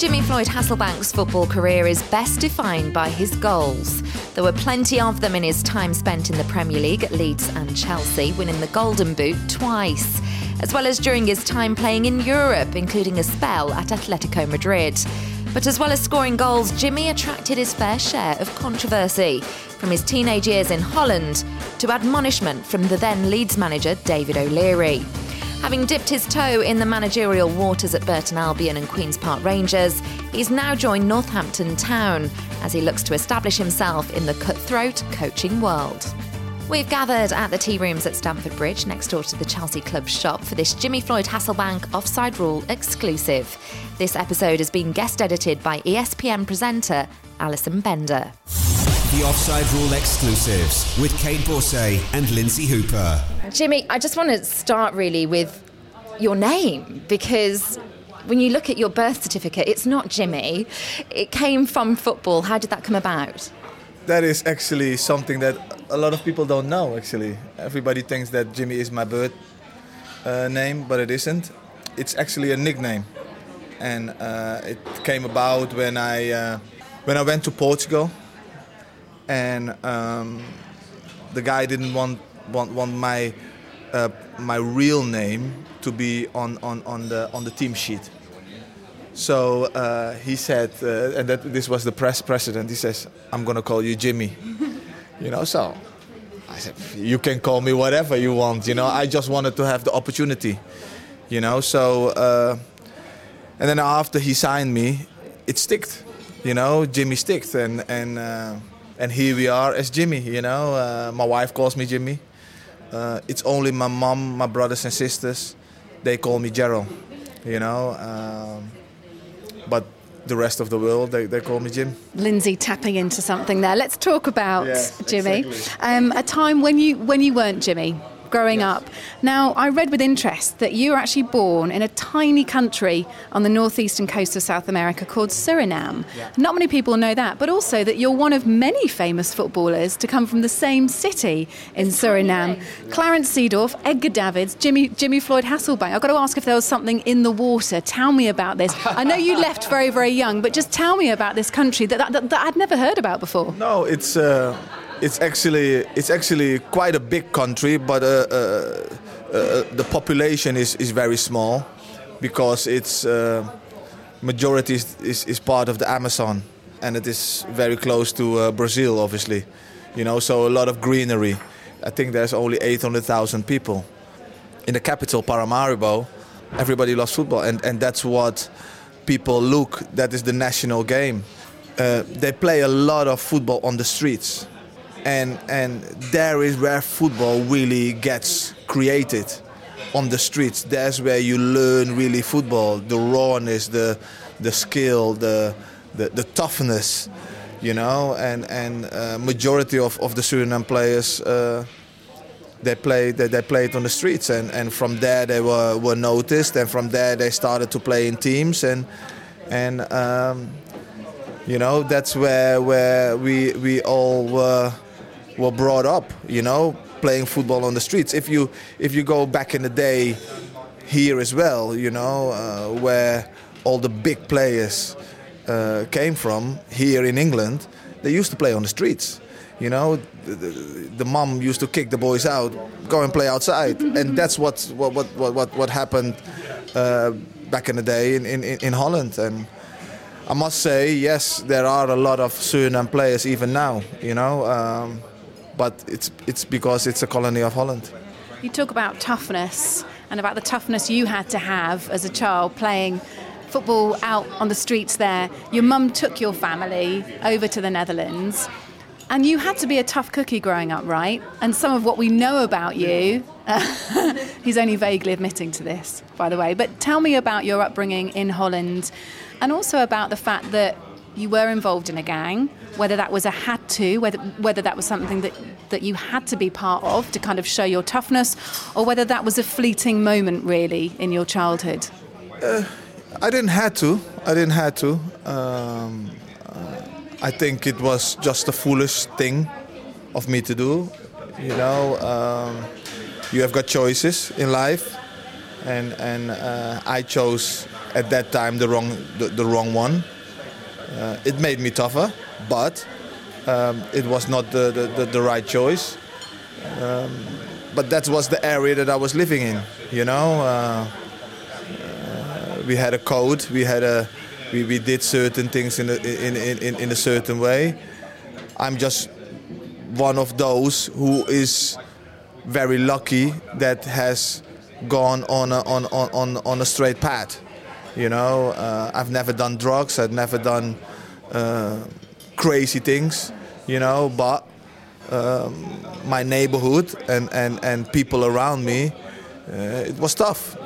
Jimmy Floyd Hasselbank's football career is best defined by his goals. There were plenty of them in his time spent in the Premier League at Leeds and Chelsea, winning the Golden Boot twice, as well as during his time playing in Europe, including a spell at Atletico Madrid. But as well as scoring goals, Jimmy attracted his fair share of controversy, from his teenage years in Holland to admonishment from the then Leeds manager David O'Leary. Having dipped his toe in the managerial waters at Burton Albion and Queen's Park Rangers, he's now joined Northampton Town as he looks to establish himself in the cutthroat coaching world. We've gathered at the tea rooms at Stamford Bridge next door to the Chelsea Club shop for this Jimmy Floyd Hasselbank Offside Rule exclusive. This episode has been guest edited by ESPN presenter Alison Bender. The Offside Rule exclusives with Kate Borsay and Lindsay Hooper. Jimmy, I just want to start really with your name, because when you look at your birth certificate, it's not Jimmy. It came from football. How did that come about? That is actually something that a lot of people don't know, actually. Everybody thinks that Jimmy is my birth name, but it isn't. It's actually a nickname. And it came about when I went to Portugal. And the guy didn't want my real name to be on the team sheet. So he said, and this was the press president. He says, "I'm gonna call you Jimmy." So I said, "You can call me whatever you want." I just wanted to have the opportunity. So and then after he signed me, it sticked. Jimmy sticked, and here we are as Jimmy, My wife calls me Jimmy. It's only my mom, my brothers and sisters, they call me Gerald, But the rest of the world, they call me Jim. Lindsay tapping into something there. Let's talk about Jimmy. Exactly. A time when you weren't Jimmy, growing up. Now, I read with interest that you were actually born in a tiny country on the northeastern coast of South America called Suriname. Yeah. Not many people know that, but also that you're one of many famous footballers to come from the same city in Suriname. Clarence Seedorf, Edgar Davids, Jimmy Floyd Hasselbank. I've got to ask if there was something in the water. Tell me about this. I know you left very, very young, but just tell me about this country that I'd never heard about before. No, It's actually quite a big country, but the population is very small, because its majority is part of the Amazon, and it is very close to Brazil, obviously. So a lot of greenery. I think there's only 800,000 people. In the capital, Paramaribo, everybody loves football, and that's what people look. That is the national game. They play a lot of football on the streets. And there is where football really gets created, on the streets. That's where you learn really football, the rawness, the skill, the toughness, And majority of the Suriname players, they played on the streets, and from there they were noticed, and from there they started to play in teams, and that's where we all were brought up, playing football on the streets. If you go back in the day here as well, where all the big players came from here in England, they used to play on the streets. The mom used to kick the boys out, go and play outside, and that's what happened back in the day in Holland. And I must say, yes, there are a lot of Suriname players even now, but it's because it's a colony of Holland. You talk about toughness and about the toughness you had to have as a child playing football out on the streets there. Your mum took your family over to the Netherlands, and you had to be a tough cookie growing up, right? And some of what we know about you, he's only vaguely admitting to this, by the way, but tell me about your upbringing in Holland, and also about the fact that you were involved in a gang, whether that was whether that was something that you had to be part of to kind of show your toughness, or whether that was a fleeting moment really in your childhood. I didn't have to. I think it was just a foolish thing of me to do. You have got choices in life, and I chose at that time the wrong one. It made me tougher, but it was not the right choice. But that was the area that I was living in. We had a code. We did certain things in a certain way. I'm just one of those who is very lucky that has gone on a straight path. I've never done drugs. I've never done crazy things. But my neighborhood and people around me, it was tough.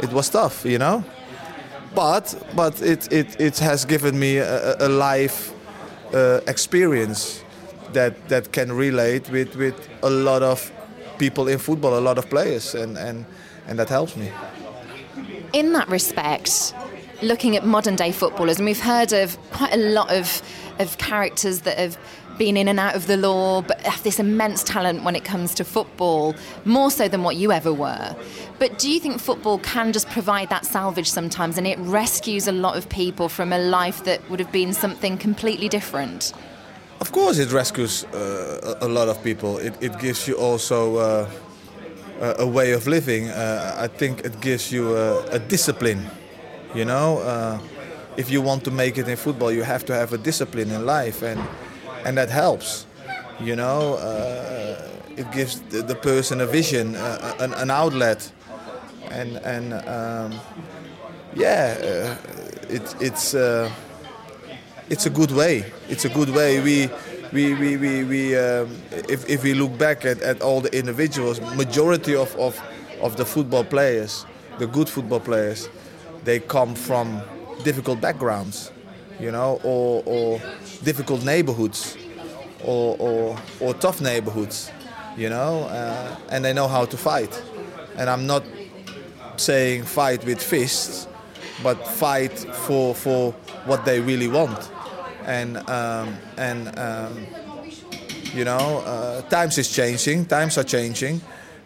But it has given me a life experience that can relate with a lot of people in football, a lot of players, and that helps me. In that respect, looking at modern day footballers, and we've heard of quite a lot of characters that have been in and out of the law, but have this immense talent when it comes to football, more so than what you ever were. But do you think football can just provide that salvage sometimes, and it rescues a lot of people from a life that would have been something completely different? Of course it rescues a lot of people. It gives you also a way of living. I think it gives you a discipline. If you want to make it in football, you have to have a discipline in life, and that helps. It gives the person a vision, an outlet, it's a good way. It's a good way. If we look back at all the individuals, majority of the football players, the good football players, they come from difficult backgrounds, or difficult neighborhoods, or tough neighborhoods, and they know how to fight. And I'm not saying fight with fists, but fight for what they really want. Times are changing.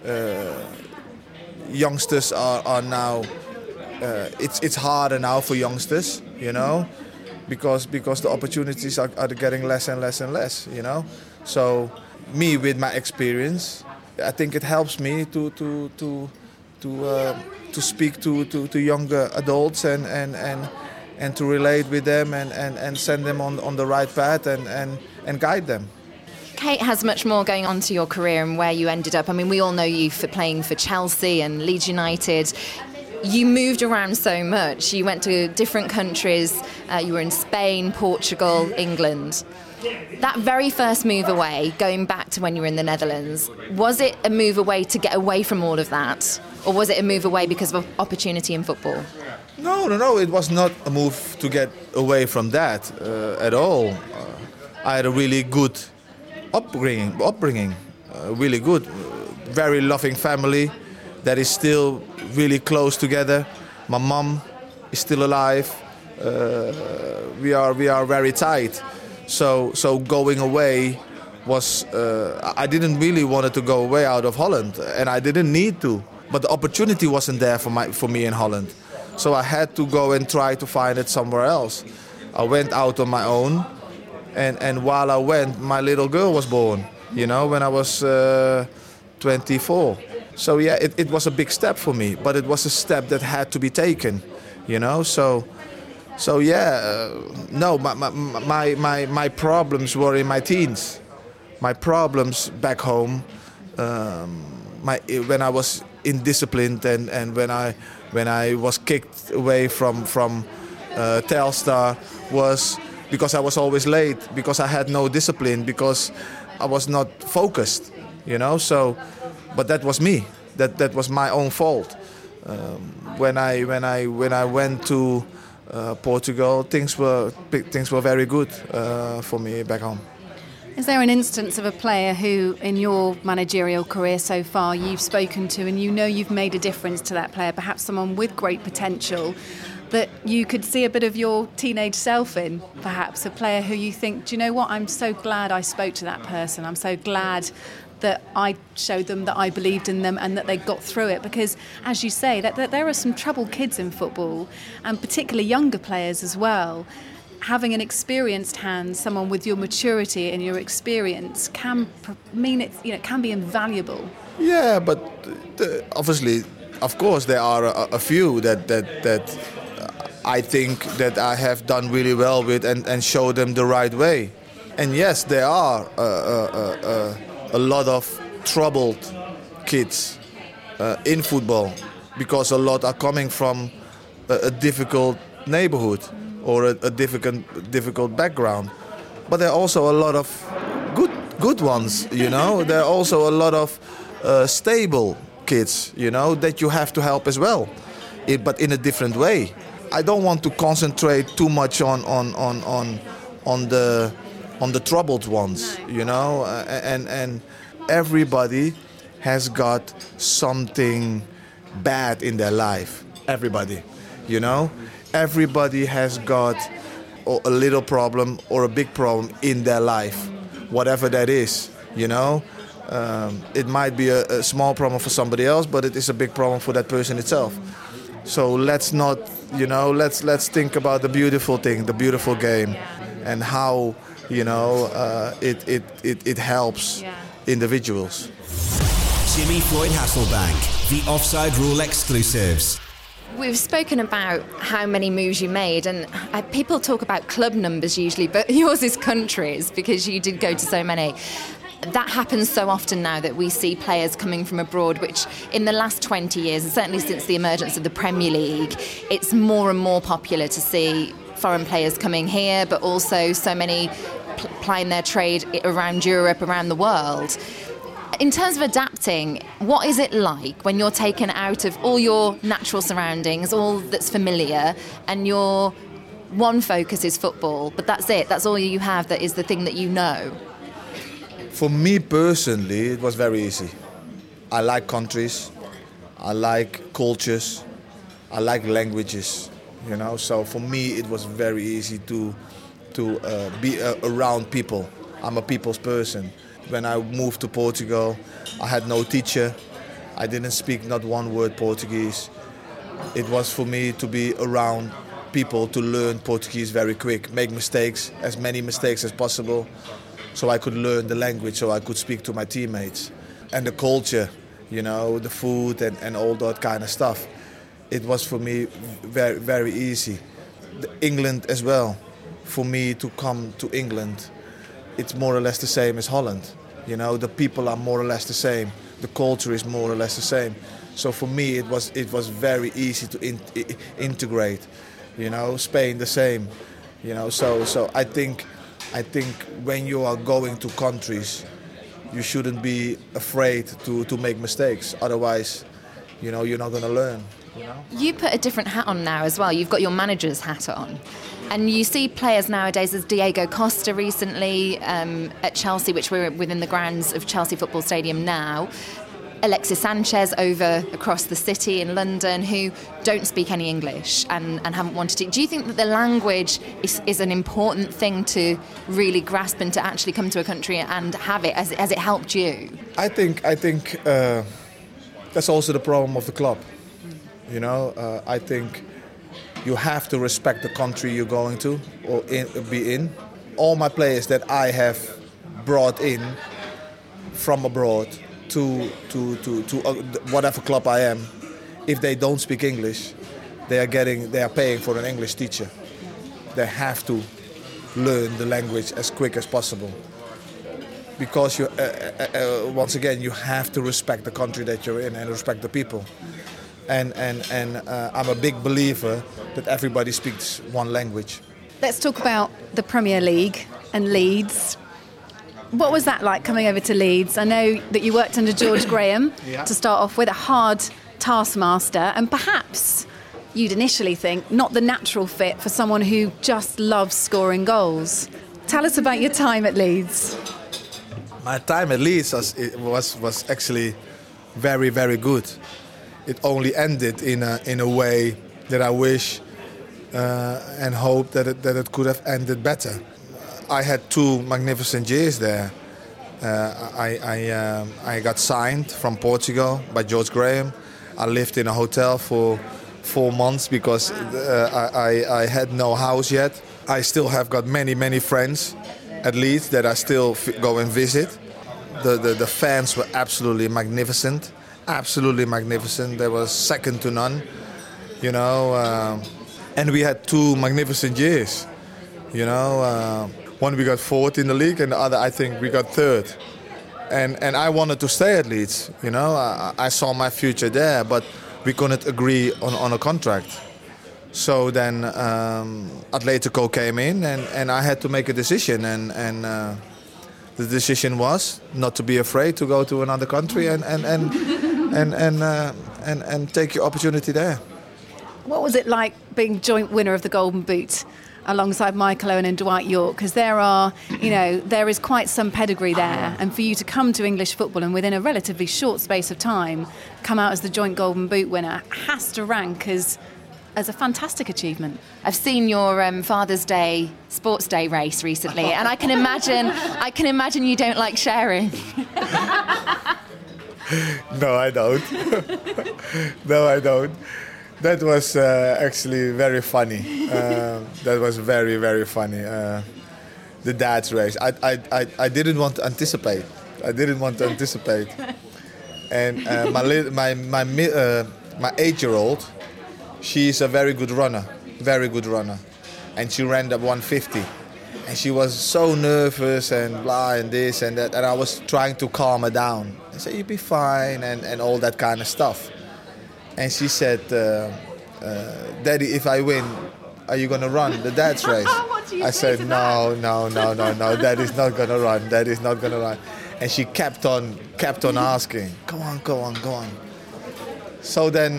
Youngsters are now. It's harder now for youngsters, because the opportunities are getting less and less and less, So, me with my experience, I think it helps me to speak to younger adults and to relate with them and send them on the right path and guide them. Kate has much more going on to your career and where you ended up. I mean, we all know you for playing for Chelsea and Leeds United. You moved around so much. You went to different countries. You were in Spain, Portugal, England. That very first move away, going back to when you were in the Netherlands, was it a move away to get away from all of that? Or was it a move away because of opportunity in football? No. It was not a move to get away from that at all. I had a really good upbringing, really good, very loving family that is still really close together. My mom is still alive. We are very tight. So going away was I didn't really want to go away out of Holland, and I didn't need to. But the opportunity wasn't there for me in Holland, so I had to go and try to find it somewhere else. I went out on my own, and while I went, my little girl was born. When I was 24. So yeah, it was a big step for me, but it was a step that had to be taken. So yeah, no, my problems were in my teens. My problems back home, when I was indisciplined and when I was kicked away from Telstar, was because I was always late, because I had no discipline, because I was not focused. So, but that was me. That was my own fault. When I went to Portugal, things were very good for me back home. Is there an instance of a player who, in your managerial career so far, you've spoken to and you've made a difference to that player, perhaps someone with great potential, that you could see a bit of your teenage self in, perhaps a player who you think, do you know what, I'm so glad I spoke to that person, I'm so glad that I showed them that I believed in them and that they got through it. Because, as you say, that there are some troubled kids in football, and particularly younger players as well. Having an experienced hand, someone with your maturity and your experience, can mean it can be invaluable. Yeah, but obviously, of course, there are a few that I think that I have done really well with and show them the right way. And yes, there are a lot of troubled kids in football, because a lot are coming from a difficult neighborhood or a difficult background. But there are also a lot of good ones, There are also a lot of stable kids, that you have to help as well, but in a different way. I don't want to concentrate too much on the troubled ones, and everybody has got something bad in their life. Everybody, everybody has got a little problem or a big problem in their life, whatever that is, It might be a small problem for somebody else, but it is a big problem for that person itself. So let's not, let's think about the beautiful thing, the beautiful game, and how, it helps individuals. Jimmy Floyd Hasselbank, the Offside Rule exclusives. We've spoken about how many moves you made, and people talk about club numbers usually, but yours is countries, because you did go to so many. That happens so often now that we see players coming from abroad, which in the last 20 years, and certainly since the emergence of the Premier League, it's more and more popular to see foreign players coming here, but also so many plying their trade around Europe, around the world. In terms of adapting, what is it like when you're taken out of all your natural surroundings, all that's familiar, and your one focus is football, but that's it, that's all you have, that is the thing that you know? For me personally, it was very easy. I like countries, I like cultures, I like languages, So for me, it was very easy to be around people. I'm a people's person. When I moved to Portugal, I had no teacher. I didn't speak not one word Portuguese. It was for me to be around people, to learn Portuguese very quick, make mistakes, as many mistakes as possible, so I could learn the language, so I could speak to my teammates. And the culture, the food and all that kind of stuff. It was for me very, very easy. England as well. For me to come to England, it's more or less the same as Holland. The people are more or less the same. The culture is more or less the same. So for me, it was very easy to integrate. Spain the same. So I think when you are going to countries, you shouldn't be afraid to make mistakes. Otherwise, you're not going to learn. You put a different hat on now as well. You've got your manager's hat on. And you see players nowadays, as Diego Costa recently at Chelsea, which we're within the grounds of Chelsea Football Stadium now, Alexis Sanchez over across the city in London, who don't speak any English and haven't wanted to. Do you think that the language is an important thing to really grasp and to actually come to a country and have it, as it helped you? I think that's also the problem of the club. I think you have to respect the country you're going to or be in. All my players that I have brought in from abroad to whatever club I am, if they don't speak English, they are paying for an English teacher. They have to learn the language as quick as possible, because you once again you have to respect the country that you're in and respect the people. And I'm a big believer that everybody speaks one language. Let's talk about the Premier League and Leeds. What was that like coming over to Leeds? I know that you worked under George Graham to start off with, a hard taskmaster, and perhaps you'd initially think not the natural fit for someone who just loves scoring goals. Tell us about your time at Leeds. My time at Leeds was actually very, very good. It only ended in a way that I wish and hope that it could have ended better. I had 2 magnificent years there. I got signed from Portugal by George Graham. I lived in a hotel for 4 months because I had no house yet. I still have got many friends at Leeds that I still go and visit. The fans were absolutely magnificent. Absolutely magnificent. They were second to none, you know. And we had 2 magnificent years, you know. One we got 4th in the league, and the other I think we got 3rd. And I wanted to stay at Leeds, you know. I saw my future there, but we couldn't agree on a contract. So then Atletico came in, and I had to make a decision, and the decision was not to be afraid to go to another country and take your opportunity there. What was it like being joint winner of the Golden Boot alongside Michael Owen and Dwight Yorke? Because there is quite some pedigree there, and for you to come to English football and within a relatively short space of time come out as the joint Golden Boot winner has to rank as a fantastic achievement. I've seen your Father's Day Sports Day race recently, and I can imagine you don't like sharing. No, I don't. No, I don't. That was actually very funny. That was very, very funny. The dad's race. I didn't want to anticipate. And my 8-year-old, she's a very good runner. And she ran up 150. And she was so nervous and blah and this and that. And I was trying to calm her down. I said, you'll be fine and all that kind of stuff. And she said, Daddy, if I win, are you going to run the dad's race? I said, no, Dad is not going to run. And she kept on asking, go on. So then,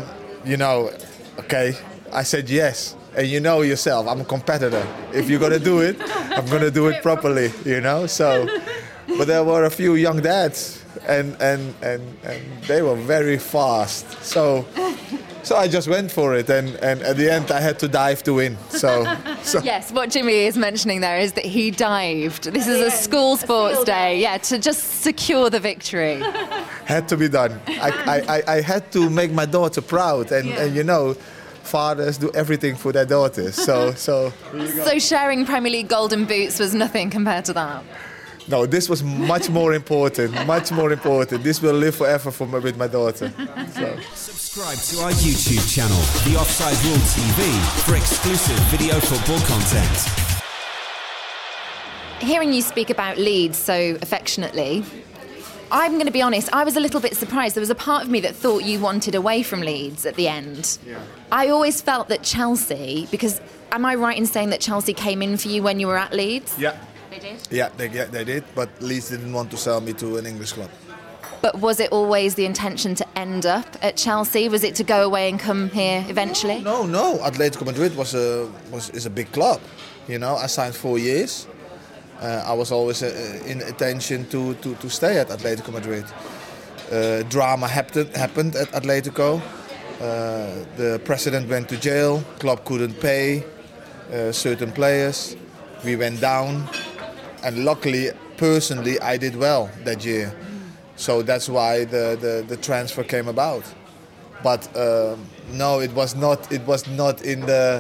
okay, I said yes. And you know yourself, I'm a competitor. If you're going to do it, I'm going to do it properly, So, but there were a few young dads and they were very fast. So I just went for it, and at the end I had to dive to win. So yes, what Jimmy is mentioning there is that he dived. This is a school sports day, to just secure the victory. Had to be done. I had to make my daughter proud, and fathers do everything for their daughters. So sharing Premier League Golden Boots was nothing compared to that. No, this was much more important. This will live forever with my daughter. So. Subscribe to our YouTube channel, The Offside Rule TV, for exclusive video football content. Hearing you speak about Leeds so affectionately, I'm going to be honest, I was a little bit surprised. There was a part of me that thought you wanted away from Leeds at the end. Yeah. I always felt that Chelsea, because am I right in saying that Chelsea came in for you when you were at Leeds? Yeah. They did? Yeah, they did, but Leeds didn't want to sell me to an English club. But was it always the intention to end up at Chelsea? Was it to go away and come here eventually? No. Atletico Madrid is a big club. I signed 4 years. I was always in intention to stay at Atletico Madrid. Drama happened at Atletico. The president went to jail. Club couldn't pay certain players. We went down. And luckily, personally, I did well that year. So that's why the transfer came about. But no, it was not in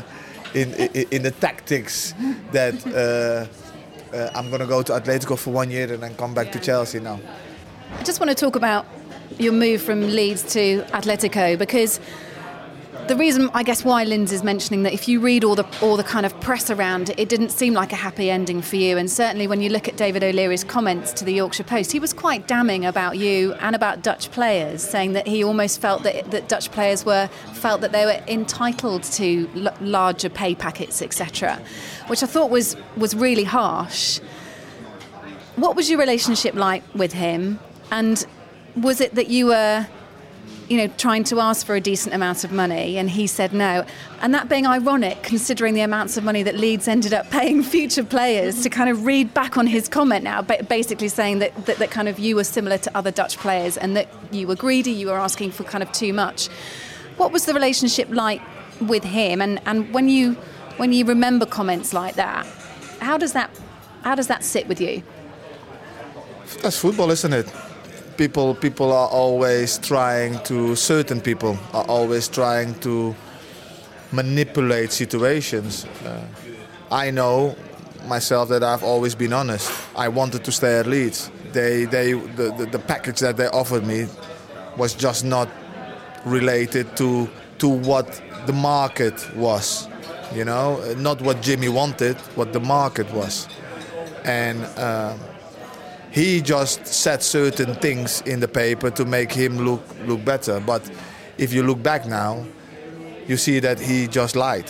the tactics that I'm going to go to Atletico for 1 year and then come back to Chelsea now. I just want to talk about your move from Leeds to Atletico, because the reason, I guess, why Lindsay's mentioning that, if you read all the kind of press around it, it didn't seem like a happy ending for you. And certainly when you look at David O'Leary's comments to the Yorkshire Post, he was quite damning about you and about Dutch players, saying that he almost felt that Dutch players felt that they were entitled to larger pay packets, etc., which I thought was really harsh. What was your relationship like with him? And was it that you were trying to ask for a decent amount of money and he said no? And that being ironic, considering the amounts of money that Leeds ended up paying future players, to kind of read back on his comment now, basically saying that kind of you were similar to other Dutch players and that you were greedy, you were asking for kind of too much. What was the relationship like with him? And when you remember comments like that, how does that sit with you? That's football, isn't it? People are always trying to. Certain people are always trying to manipulate situations. I know myself that I've always been honest. I wanted to stay at Leeds. The package that they offered me was just not related to what the market was, not what Jimmy wanted, what the market was. And he just said certain things in the paper to make him look better. But if you look back now, you see that he just lied,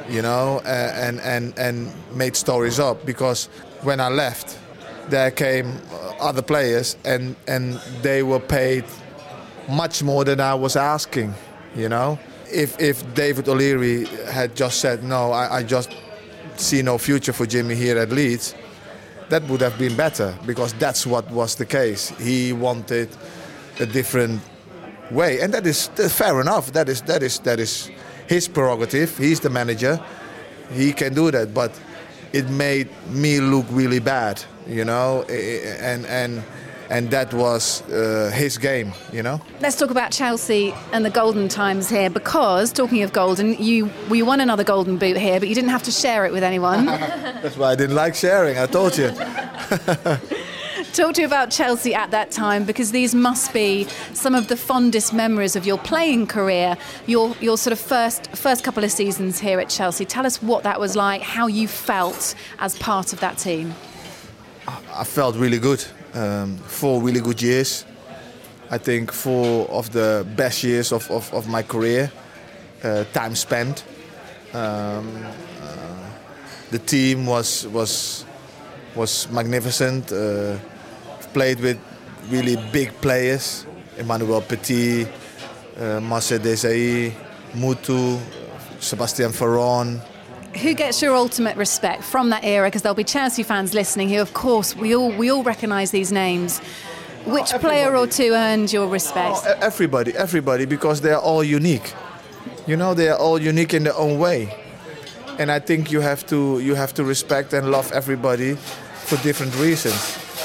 and made stories up. Because when I left, there came other players and they were paid much more than I was asking, If David O'Leary had just said, no, I just see no future for Jimmy here at Leeds, that would have been better, because that's what was the case. He wanted a different way, and that's fair enough. That is his prerogative. He's the manager. He can do that, but it made me look really bad, and that was his game, Let's talk about Chelsea and the golden times here, because, talking of golden, you won another golden boot here, but you didn't have to share it with anyone. That's why I didn't like sharing, I told you. Talk to you about Chelsea at that time, because these must be some of the fondest memories of your playing career, your sort of first couple of seasons here at Chelsea. Tell us what that was like, how you felt as part of that team. I felt really good. 4 really good years. I think 4 of the best years of my career. Time spent. The team was magnificent. Played with really big players. Emmanuel Petit, Marcel Desailly, Mutu, Sebastian Veron. Who gets your ultimate respect from that era? Because there'll be Chelsea fans listening who, of course, we all recognise these names. Which player or two earned your respect? Everybody, because they're all unique. They are all unique in their own way, and I think you have to respect and love everybody for different reasons.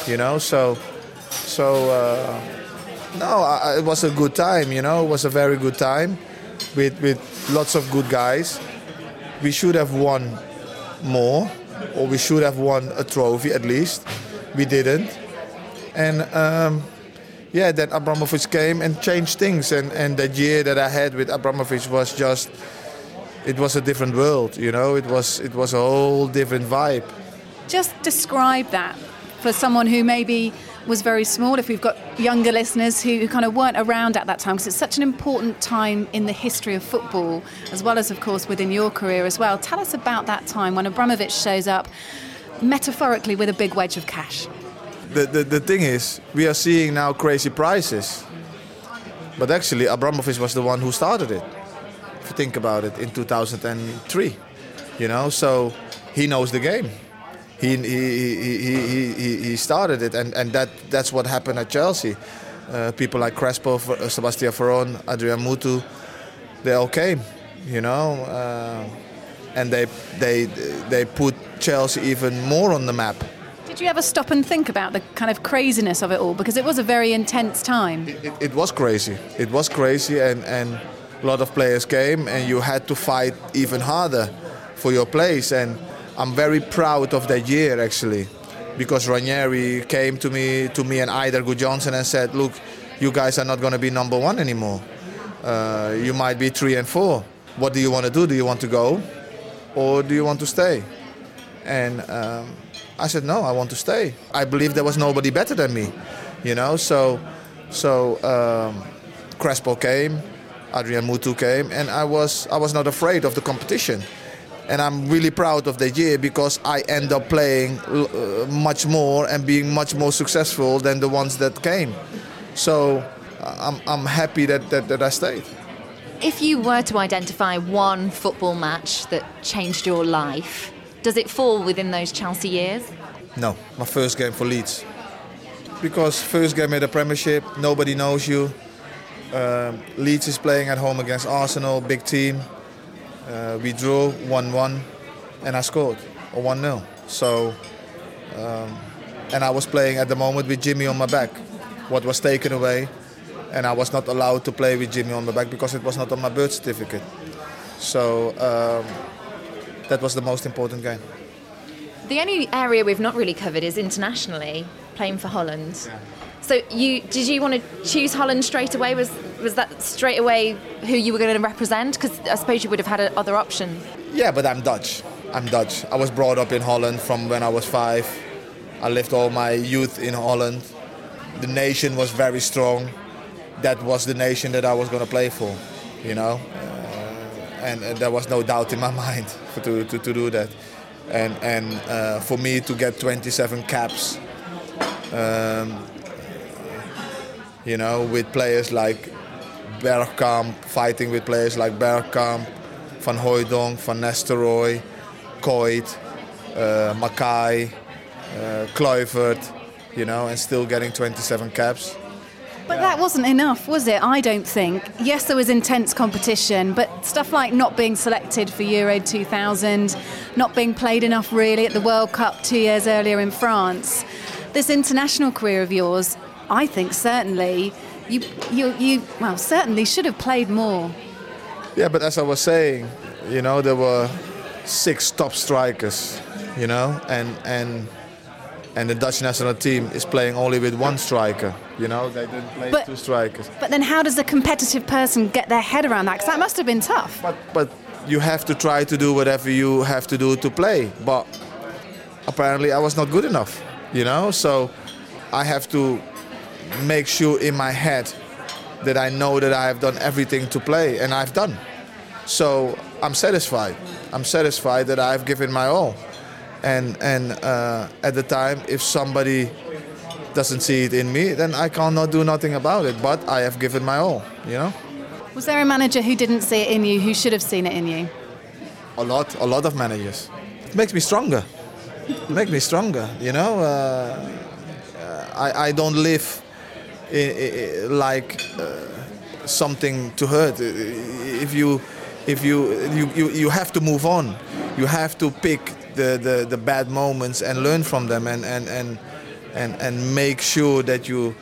It was a good time. It was a very good time with lots of good guys. We should have won more, or we should have won a trophy at least. We didn't. And then Abramovich came and changed things. And that year that I had with Abramovich was just, it was a different world, It was a whole different vibe. Just describe that for someone who maybe was very small, if we've got younger listeners who kind of weren't around at that time, because it's such an important time in the history of football, as well as, of course, within your career as well. Tell us about that time when Abramovich shows up, metaphorically, with a big wedge of cash. The thing is, we are seeing now crazy prices, but actually Abramovich was the one who started it, if you think about it, in 2003, so he knows the game. He started it, and that's what happened at Chelsea. People like Crespo, Sebastian Veron, Adrian Mutu, they all came, and they put Chelsea even more on the map. Did you ever stop and think about the kind of craziness of it all? Because it was a very intense time. It was crazy. It was crazy, and a lot of players came, and you had to fight even harder for your place. And I'm very proud of that year, actually, because Ranieri came to me and Eider Gudjohnsen and said, look, you guys are not going to be number 1 anymore. You might be 3 and 4. What do you want to do? Do you want to go, or do you want to stay? And I said, no, I want to stay. I believe there was nobody better than me, So Crespo came, Adrian Mutu came, and I was not afraid of the competition. And I'm really proud of that year, because I end up playing much more and being much more successful than the ones that came. So I'm happy that I stayed. If you were to identify one football match that changed your life, does it fall within those Chelsea years? No, my first game for Leeds. Because first game at the Premiership, nobody knows you. Leeds is playing at home against Arsenal, big team. We drew 1-1 and I scored, or 1-0. So and I was playing at the moment with Jimmy on my back. What was taken away, and I was not allowed to play with Jimmy on my back because it was not on my birth certificate. So that was the most important game. The only area we've not really covered is internationally, playing for Holland. Yeah. So did you want to choose Holland straight away? Was that straight away who you were going to represent? Because I suppose you would have had other options. Yeah, but I'm Dutch. I was brought up in Holland from when I was 5. I lived all my youth in Holland. The nation was very strong. That was the nation that I was going to play for, you know. And there was no doubt in my mind to do that. And for me to get 27 caps, you know, with players like Bergkamp, fighting with players like Bergkamp, Van Hooijdonk, Van Nistelrooy, Kuyt, Mackay, Kluivert, you know, and still getting 27 caps. But that wasn't enough, was it? I don't think. Yes, there was intense competition, but stuff like not being selected for Euro 2000, not being played enough really at the World Cup 2 years earlier in France. This international career of yours, I think certainly, you certainly should have played more. Yeah, but as I was saying, you know, there were 6 top strikers, you know, and the Dutch national team is playing only with 1 striker. You know, they didn't play 2 strikers. But then how does a competitive person get their head around that? Because that must have been tough. But you have to try to do whatever you have to do to play. But apparently I was not good enough, you know. So I have to make sure in my head that I know that I have done everything to play, and I've done. So I'm satisfied. I'm satisfied that I've given my all. And at the time, if somebody doesn't see it in me, then I cannot do nothing about it. But I have given my all, you know. Was there a manager who didn't see it in you, who should have seen it in you? A lot of managers. It makes me stronger. You know. I don't live like something to hurt. If you have to move on. You have to pick the bad moments and learn from them and make sure that you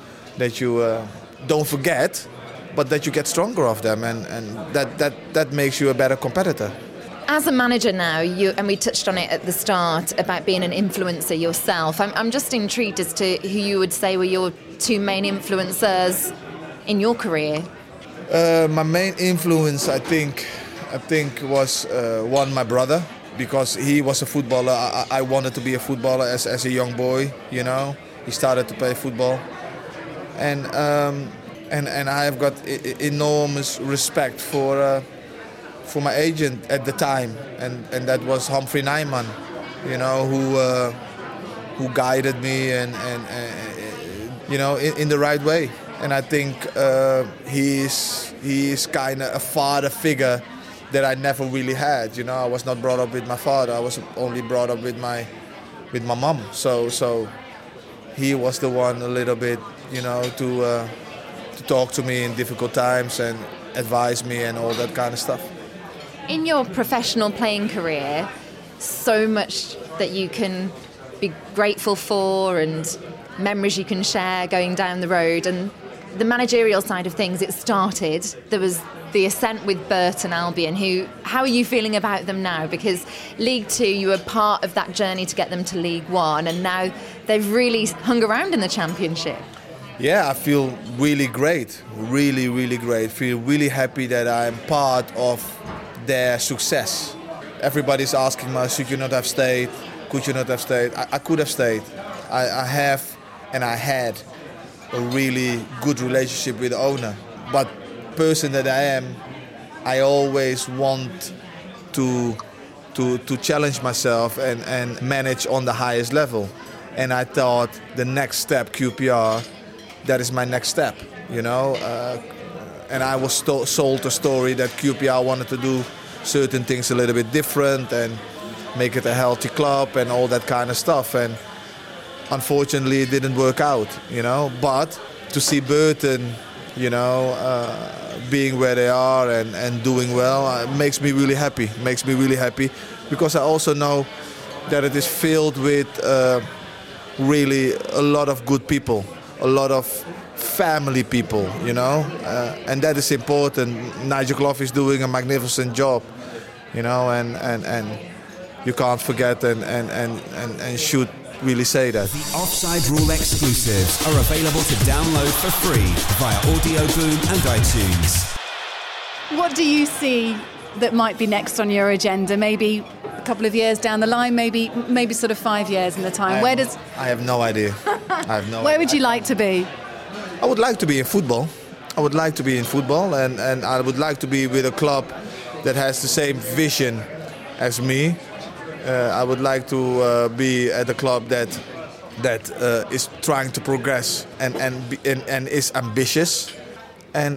don't forget, but that you get stronger of them, and that makes you a better competitor. As a manager now, and we touched on it at the start about being an influencer yourself. I'm just intrigued as to who you would say were your 2 main influencers in your career. My main influence, I think was one, my brother. Because he was a footballer, I wanted to be a footballer as a young boy. You know, he started to play football, and I have got enormous respect for my agent at the time, and that was Humphrey Nijman. You know, who guided me and you know, in the right way. And I think he is kind of a father figure that I never really had. You know, I was not brought up with my father. I was only brought up with my mom. So he was the one a little bit, you know, to talk to me in difficult times and advise me and all that kind of stuff. In your professional playing career, so much that you can be grateful for and memories you can share going down the road, and the managerial side of things, it started. There was the ascent with Burton Albion. How are you feeling about them now? Because League 2, you were part of that journey to get them to League 1, and now they've really hung around in the Championship. Yeah, I feel really great, really, really great. Feel really happy that I'm part of their success. Everybody's asking me, should you not have stayed? Could you not have stayed? I could have stayed. I have, and I had a really good relationship with the owner. But person that I am, I always want to challenge myself and manage on the highest level. And I thought the next step, QPR, that is my next step, you know. And I was sold a story that QPR wanted to do certain things a little bit different and make it a healthy club and all that kind of stuff. And unfortunately, it didn't work out, you know. But to see Burton, you know, being where they are and doing well, makes me really happy. Makes me really happy because I also know that it is filled with really a lot of good people, a lot of family people, you know, and that is important. Nigel Clough is doing a magnificent job, you know, and you can't forget and should really say that. The Offside Rule exclusives are available to download for free via Audio Boom and iTunes. What do you see that might be next on your agenda? Maybe a couple of years down the line, maybe sort of 5 years in the time. I have no idea. Where would you like to be? I would like to be in football. I would like to be in football, and I would like to be with a club that has the same vision as me. I would like to be at a club that is trying to progress and is ambitious and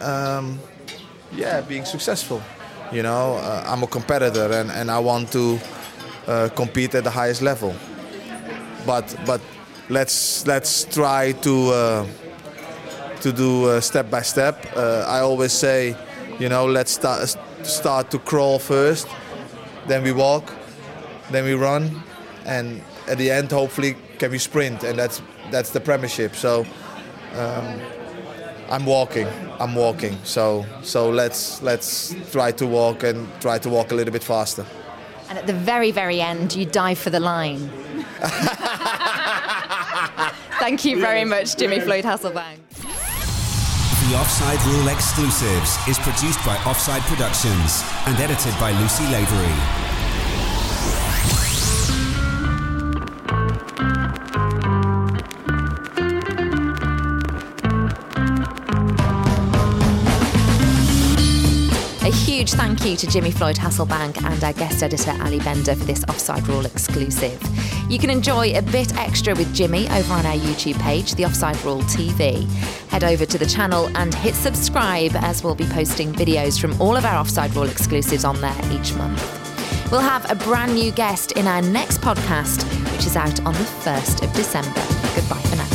being successful. You know, I'm a competitor and I want to compete at the highest level. But let's try to do step by step. I always say, you know, let's start to crawl first, then we walk, then we run, and at the end, hopefully, can we sprint? And that's the Premiership. So I'm walking. So let's try to walk a little bit faster. And at the very, very end, you dive for the line. Thank you very much, Jimmy Floyd Hasselbaink. The Offside Rule Exclusives is produced by Offside Productions and edited by Lucy Lavery. Huge thank you to Jimmy Floyd Hasselbaink and our guest editor Ali Bender for this Offside Rule exclusive. You can enjoy a bit extra with Jimmy over on our YouTube page, The Offside Rule TV. Head over to the channel and hit subscribe, as we'll be posting videos from all of our Offside Rule exclusives on there each month. We'll have a brand new guest in our next podcast, which is out on the 1st of December. Goodbye for now.